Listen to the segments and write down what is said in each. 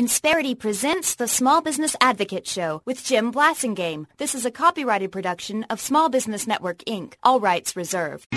Insperity presents the Small Business Advocate Show with Jim Blasingame. This is a copyrighted production of Small Business Network, Inc. All rights reserved.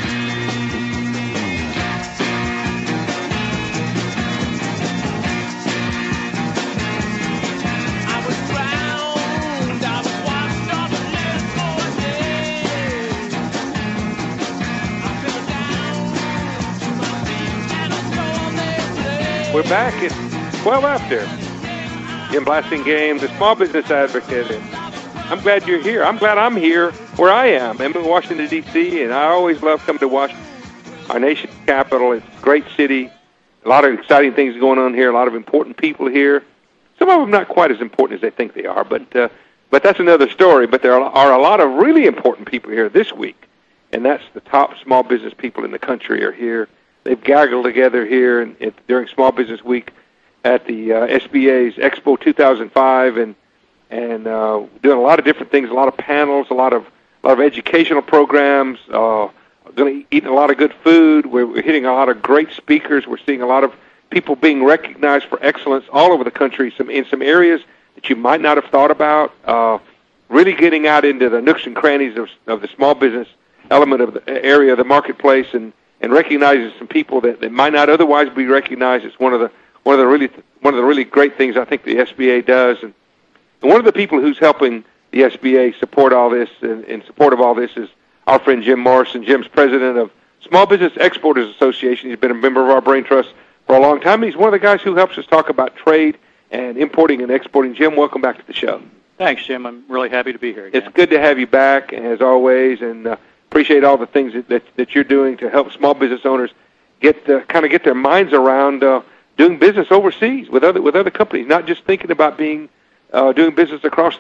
We're back at 12 after. Jim Blasingame, the Small Business Advocate. And I'm glad you're here. I'm glad I'm here where I am. I'm in Washington, D.C., and I always love coming to Washington, our nation's capital. It's a great city. A lot of exciting things going on here, a lot of important people here. Some of them not quite as important as they think they are, but that's another story. But there are a lot of really important people here this week, and that's the top small business people in the country are here. They've gaggled together here during Small Business Week at the SBA's Expo 2005, and doing a lot of different things, a lot of panels, a lot of educational programs. Going to eat a lot of good food. We're hitting a lot of great speakers. We're seeing a lot of people being recognized for excellence all over the country. In some areas that you might not have thought about. Really getting out into the nooks and crannies of the small business element of the area of the marketplace, and recognizing some people that might not otherwise be recognized. It's one of the really great things I think the SBA does, and one of the people who's helping the SBA support all this and in support of all this is our friend Jim Morrison. Jim's president of Small Business Exporters Association. He's been a member of our Brain Trust for a long time. He's one of the guys who helps us talk about trade and importing and exporting. Jim, welcome back to the show. Thanks, Jim. I'm really happy to be here again. It's good to have you back, as always, and appreciate all the things that you're doing to help small business owners get their minds around doing business overseas with other companies, not just thinking about doing business across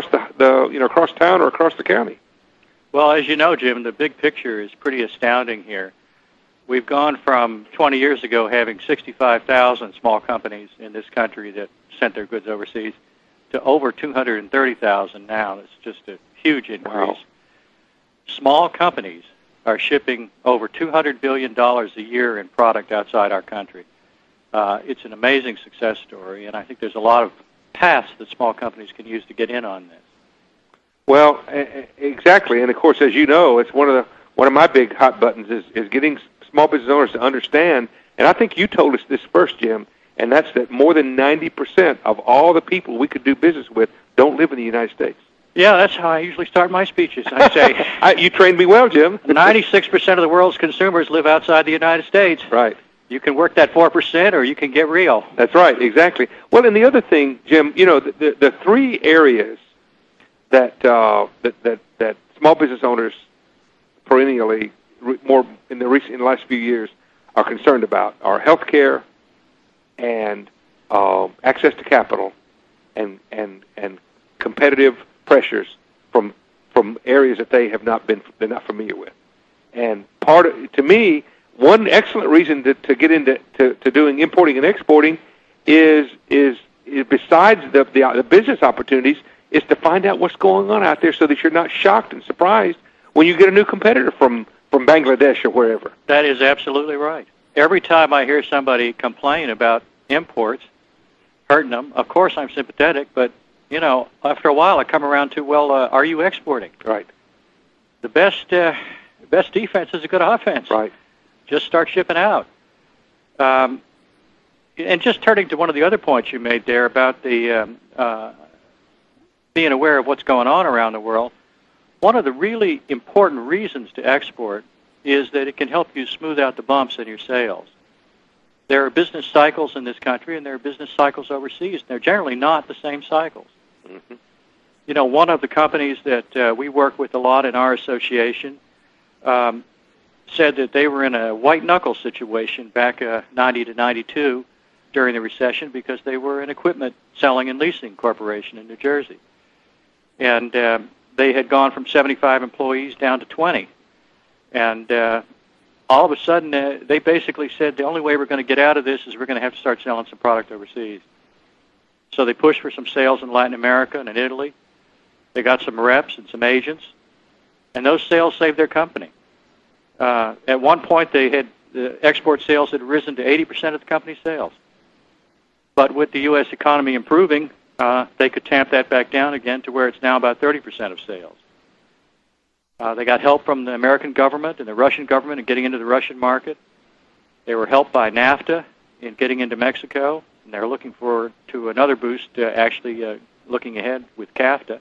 town or across the county. Well, as you know, Jim, the big picture is pretty astounding here. We've gone from 20 years ago having 65,000 small companies in this country that sent their goods overseas to over 230,000 now. That's just a huge increase. Wow. Small companies are shipping over $200 billion a year in product outside our country. It's an amazing success story, and I think there's a lot of paths that small companies can use to get in on this. Well, exactly, and of course, as you know, it's one of my big hot buttons is getting small business owners to understand. And I think you told us this first, Jim, and that's that more than 90% of all the people we could do business with don't live in the United States. Yeah, that's how I usually start my speeches. I say, you trained me well, Jim. 96% of the world's consumers live outside the United States. Right. You can work that 4%, or you can get real. That's right, exactly. Well, and the other thing, Jim, the three areas that small business owners perennially, more in the last few years, are concerned about are healthcare and access to capital and competitive pressures from areas that they're not familiar with. And to me, one excellent reason to get into doing importing and exporting is besides the business opportunities, is to find out what's going on out there so that you're not shocked and surprised when you get a new competitor from Bangladesh or wherever. That is absolutely right. Every time I hear somebody complain about imports hurting them, of course I'm sympathetic, but after a while I come around to, are you exporting? Right. The best defense is a good offense. Right. Just start shipping out. And just turning to one of the other points you made there about the being aware of what's going on around the world, one of the really important reasons to export is that it can help you smooth out the bumps in your sales. There are business cycles in this country, and there are business cycles overseas. They're generally not the same cycles. Mm-hmm. One of the companies that we work with a lot in our association said that they were in a white-knuckle situation back 90 to 92 during the recession because they were an equipment selling and leasing corporation in New Jersey. And they had gone from 75 employees down to 20. And all of a sudden, they basically said, the only way we're going to get out of this is we're going to have to start selling some product overseas. So they pushed for some sales in Latin America and in Italy. They got some reps and some agents. And those sales saved their company. At one point, the export sales had risen to 80% of the company's sales. But with the U.S. economy improving, they could tamp that back down again to where it's now about 30% of sales. They got help from the American government and the Russian government in getting into the Russian market. They were helped by NAFTA in getting into Mexico, and they're looking forward to another boost, looking ahead with CAFTA.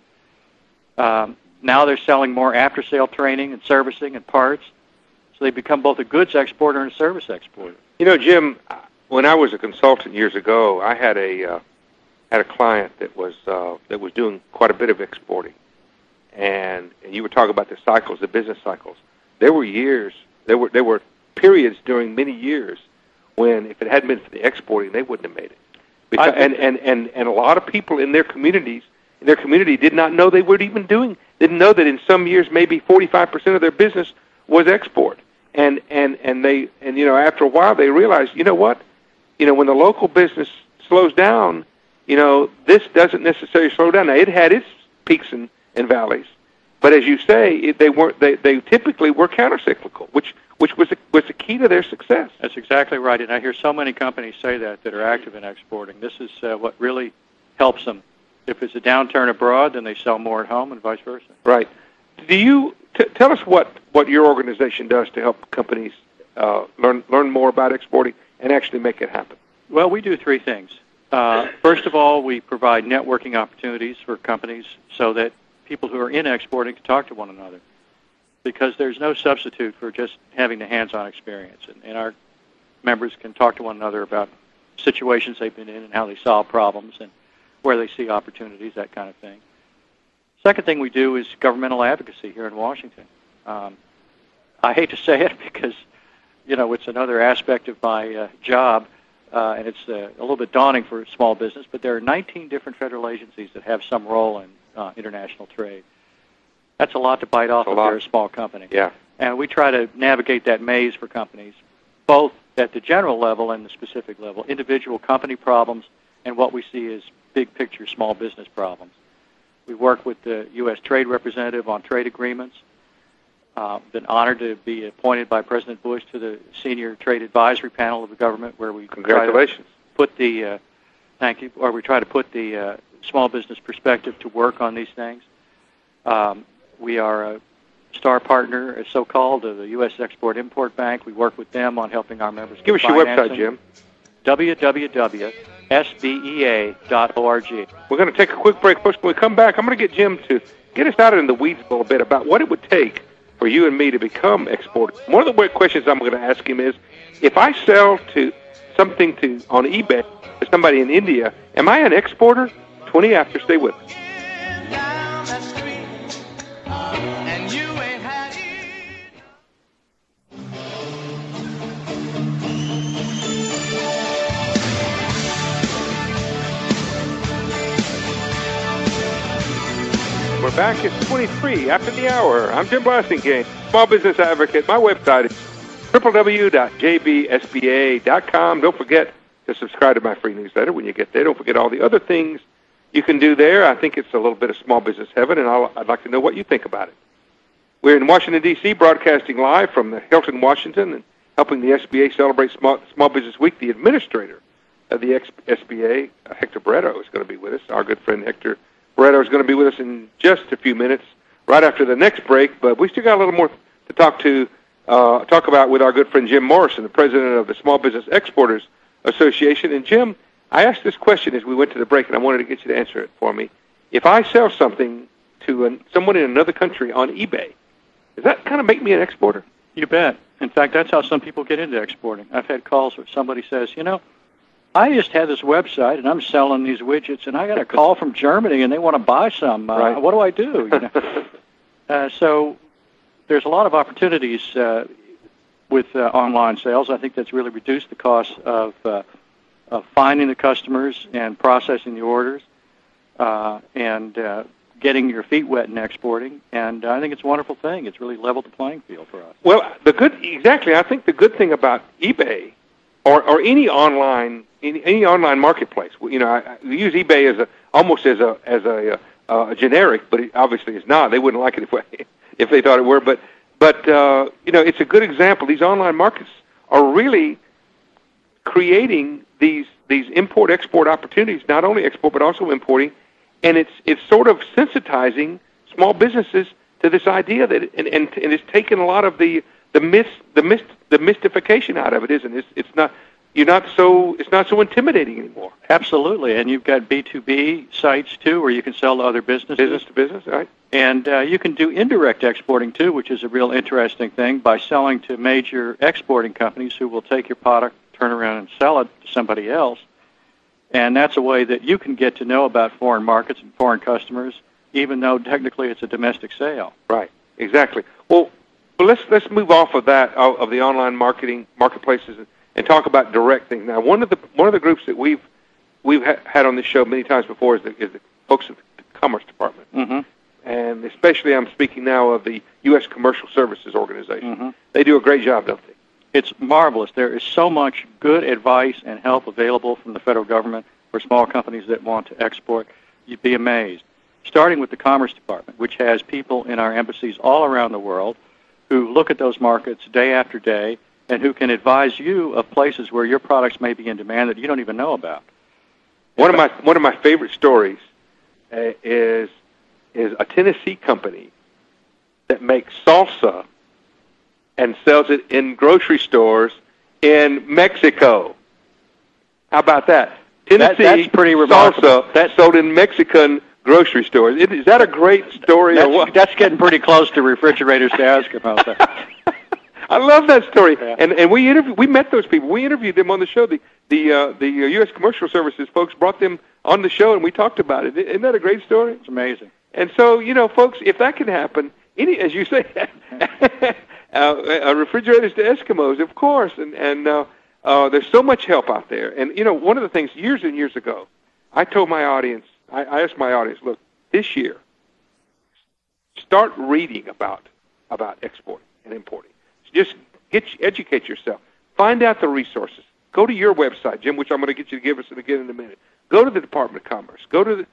Now they're selling more after-sale training and servicing and parts, so they become both a goods exporter and a service exporter. You know, Jim, when I was a consultant years ago, I had a client that was doing quite a bit of exporting, and you were talking about the cycles, the business cycles. There were periods during many years when, if it hadn't been for the exporting, they wouldn't have made it. Because, and a lot of people in their community did not know they were even didn't know that in some years maybe 45% of their business was export. And after a while they realized, you know what? When the local business slows down, this doesn't necessarily slow down. Now, it had its peaks and valleys, but as you say, they typically were countercyclical, which was the key to their success. That's exactly right, and I hear so many companies say that are active in exporting. This is what really helps them. If it's a downturn abroad, then they sell more at home, and vice versa. Right. Do you tell us what your organization does to help companies learn more about exporting and actually make it happen? Well, we do three things. First of all, we provide networking opportunities for companies so that people who are in exporting can talk to one another, because there's no substitute for just having the hands-on experience. And our members can talk to one another about situations they've been in and how they solve problems and where they see opportunities, that kind of thing. Second thing we do is governmental advocacy here in Washington. I hate to say it because, it's another aspect of my job, and it's a little bit daunting for a small business, but there are 19 different federal agencies that have some role in international trade. That's a lot to bite off if you're a small company. Yeah. And we try to navigate that maze for companies, both at the general level and the specific level, individual company problems and what we see as big-picture small business problems. We work with the U.S. Trade Representative on trade agreements. Been honored to be appointed by President Bush to the Senior Trade Advisory Panel of the government, where we Congratulations. Thank you. Or we try to put the small business perspective to work on these things. We are a star partner, so-called, of the U.S. Export-Import Bank. We work with them on helping our members Give us your website, Jim. www.sbea.org. We're going to take a quick break. First, when we come back, I'm going to get Jim to get us out in the weeds a little bit about what it would take for you and me to become exporters. One of the questions I'm going to ask him is, if I sell something on eBay to somebody in India, am I an exporter? 20 after. Stay with us. We're back at 23 after the hour. I'm Jim Blasingame, small business advocate. My website is www.jbsba.com. Don't forget to subscribe to my free newsletter when you get there. Don't forget all the other things you can do there. I think it's a little bit of small business heaven, and I'd like to know what you think about it. We're in Washington, D.C., broadcasting live from the Hilton, Washington, and helping the SBA celebrate Small Business Week. The administrator of the SBA, Hector Barreto, is going to be with us. Our good friend Hector Barreto is going to be with us in just a few minutes, right after the next break. But we still got a little more to talk about with our good friend Jim Morrison, the president of the Small Business Exporters Association. And Jim, I asked this question as we went to the break, and I wanted to get you to answer it for me. If I sell something to someone in another country on eBay, does that kind of make me an exporter? You bet. In fact, that's how some people get into exporting. I've had calls where somebody says, I just had this website, and I'm selling these widgets, and I got a call from Germany, and they want to buy some. Right. What do I do? So there's a lot of opportunities with online sales. I think that's really reduced the cost of finding the customers and processing the orders and getting your feet wet in exporting. And I think it's a wonderful thing. It's really leveled the playing field for us. Well, I think the good thing about eBay or any online marketplace, we use eBay almost as a generic, but it obviously is not. They wouldn't like it if they thought it were. But it's a good example. These online markets are really creating these these import-export opportunities, not only export but also importing, and it's sort of sensitizing small businesses to this idea that and it's taken a lot of the mystification out of it, isn't it? It's not so intimidating anymore. Absolutely, and you've got B2B sites too, where you can sell to other businesses. Business to business, right? And you can do indirect exporting too, which is a real interesting thing, by selling to major exporting companies who will take your product, turn around and sell it to somebody else. And that's a way that you can get to know about foreign markets and foreign customers, even though technically it's a domestic sale. Right, exactly. Well, let's move off of that, of the online marketplaces, and talk about direct things. Now, one of the groups that we've had on this show many times before is the folks at the Commerce Department. Mm-hmm. And especially I'm speaking now of the U.S. Commercial Services Organization. Mm-hmm. They do a great job, don't they? It's marvelous. There is so much good advice and help available from the federal government for small companies that want to export. You'd be amazed. Starting with the Commerce Department, which has people in our embassies all around the world who look at those markets day after day and who can advise you of places where your products may be in demand that you don't even know about. One of my favorite stories is a Tennessee company that makes salsa and sells it in grocery stores in Mexico. How about that? Tennessee that's pretty remarkable. Salsa that's sold in Mexican grocery stores. Is that a great story or what? That's getting pretty close to refrigerators to ask about that. I love that story. Yeah. And we met those people. We interviewed them on the show. The U.S. Commercial Services folks brought them on the show, and we talked about it. Isn't that a great story? It's amazing. And so, folks, if that can happen, as you say, refrigerators to Eskimos, of course. And there's so much help out there. And, one of the things years and years ago, I told my audience, I asked my audience, look, this year, start reading about exporting and importing. Just educate yourself. Find out the resources. Go to your website, Jim, which I'm going to get you to give us again in a minute. Go to the Department of Commerce. Go to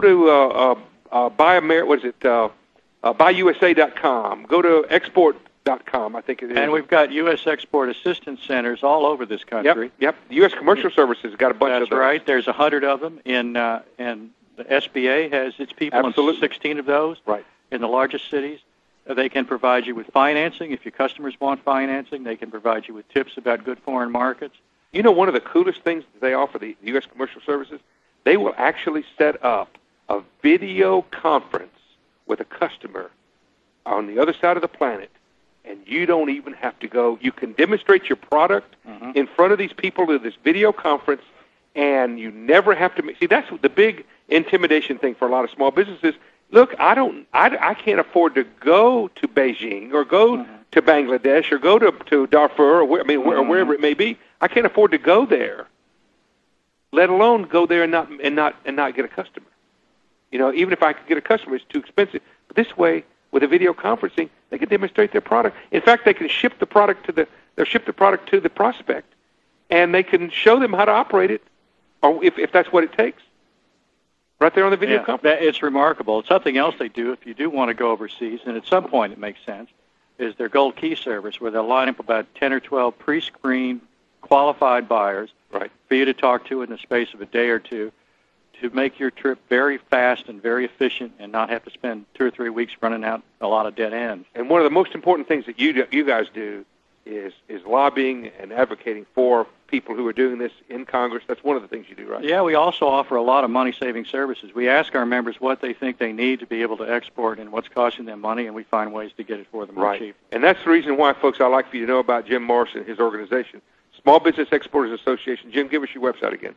buyusa.com. Go to export.com, I think it is. And we've got U.S. Export Assistance Centers all over this country. Yep. The U.S. Commercial Services got a bunch of those. That's right. There's 100 of them, and the SBA has its people Absolutely. in 16 of those. Right. In the largest cities. They can provide you with financing. If your customers want financing, they can provide you with tips about good foreign markets. One of the coolest things that they offer, the U.S. Commercial Services, they will actually set up a video conference with a customer on the other side of the planet, and you don't even have to go. You can demonstrate your product in front of these people to this video conference, and you never have to see, that's the big intimidation thing for a lot of small businesses. Look, I can't afford to go to Beijing or go to Bangladesh or go to Darfur or wherever it may be. I can't afford to go there, let alone go there and not get a customer. Even if I could get a customer, it's too expensive. But this way, with a video conferencing, they can demonstrate their product. In fact, they can ship the product to the prospect, and they can show them how to operate it, or if that's what it takes. Right there on the video conference. It's remarkable. Something else they do, if you do want to go overseas, and at some point it makes sense, is their Gold Key service, where they'll line up about 10 or 12 pre-screened, qualified buyers for you to talk to in the space of a day or two to make your trip very fast and very efficient and not have to spend 2 or 3 weeks running out a lot of dead ends. And one of the most important things that you guys do is lobbying and advocating for people who are doing this in Congress. That's one of the things you do, right? Yeah, we also offer a lot of money-saving services. We ask our members what they think they need to be able to export and what's costing them money, and we find ways to get it for them cheap. And that's the reason why, folks, I'd like for you to know about Jim Morris and his organization, Small Business Exporters Association. Jim, give us your website again.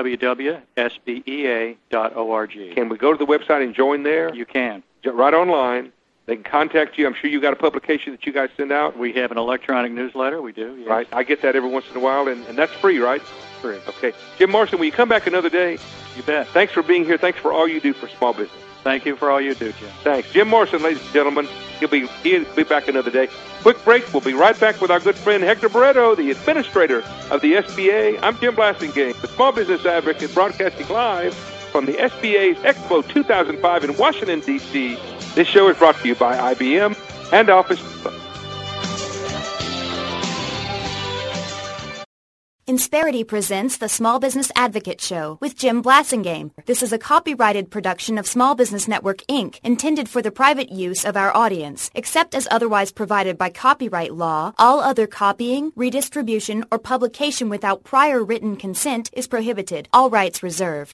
www.sbea.org. Can we go to the website and join there? You can. Right online. They can contact you. I'm sure you got a publication that you guys send out. We have an electronic newsletter. We do, yes. Right. I get that every once in a while, and that's free, right? Free. Okay. Jim Morrison, will you come back another day? You bet. Thanks for being here. Thanks for all you do for small business. Thank you for all you do, Jim. Thanks. Jim Morrison, ladies and gentlemen. He'll be back another day. Quick break. We'll be right back with our good friend Hector Barreto, the administrator of the SBA. I'm Jim Blasingame, the Small Business Advocate, broadcasting live from the SBA's Expo 2005 in Washington, D.C. This show is brought to you by IBM and Office Depot. Insperity presents the Small Business Advocate Show with Jim Blasingame. This is a copyrighted production of Small Business Network, Inc., intended for the private use of our audience. Except as otherwise provided by copyright law, all other copying, redistribution, or publication without prior written consent is prohibited. All rights reserved.